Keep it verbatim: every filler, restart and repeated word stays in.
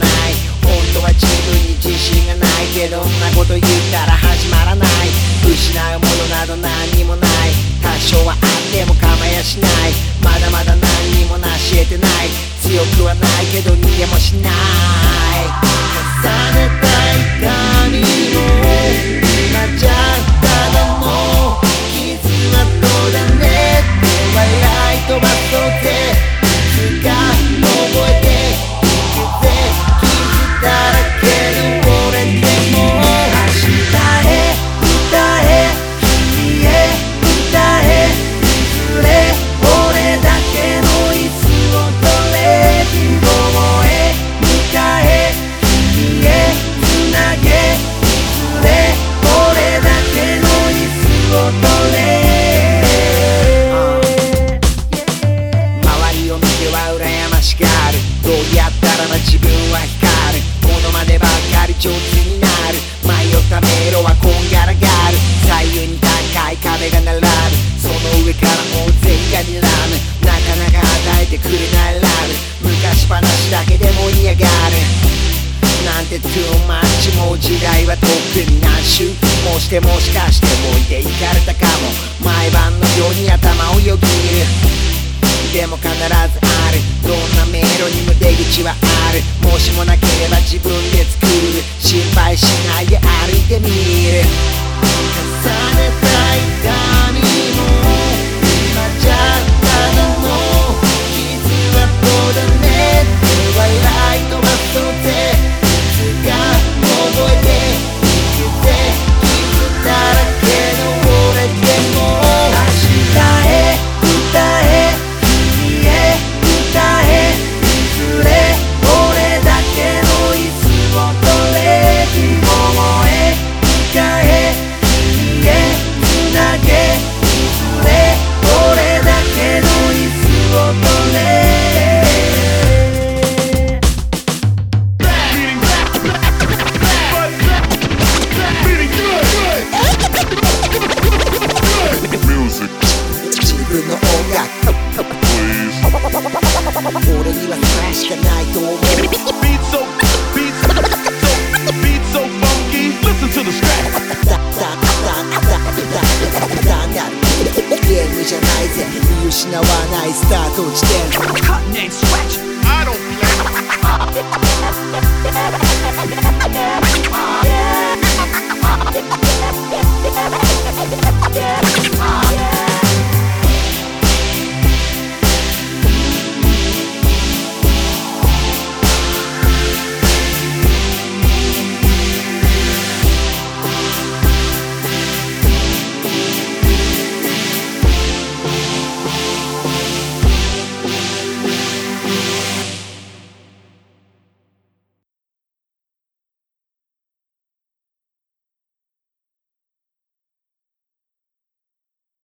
ない。本当は自分に自信がないけど、そんなこと言ったら始まらない。失うものなど何にもない。多少はあっても構やしない。まだまだ何にも成し得てない。強くはないけど逃げもしない。重ねた痛みも今じゃただの傷跡だねって笑い飛ばそうぜ。いつか覚えていくぜ。傷だらけで俺でも明日へ歌え君へ歌えいずれ俺だけの椅子を取れ。希望へ向かえ君へつなげいずれ俺だけの椅子を取れ。周りを見ては羨ましがる。どうやったらば自分は光る。ものまねばっかり上手になる。迷った迷路はこんがらがる。左右に高い壁が並ぶ。その上から大勢が睨む。なかなか与えてくれないラブ。昔話だけで盛り上がるなんて too much。 もう時代はとっくに何周もしてもしかして置いていかれたかも。毎晩のように頭をよぎる。でも必ずある。どんな迷路にも出口はある。もしもなければ自分で作る。心配しないで歩いてみる。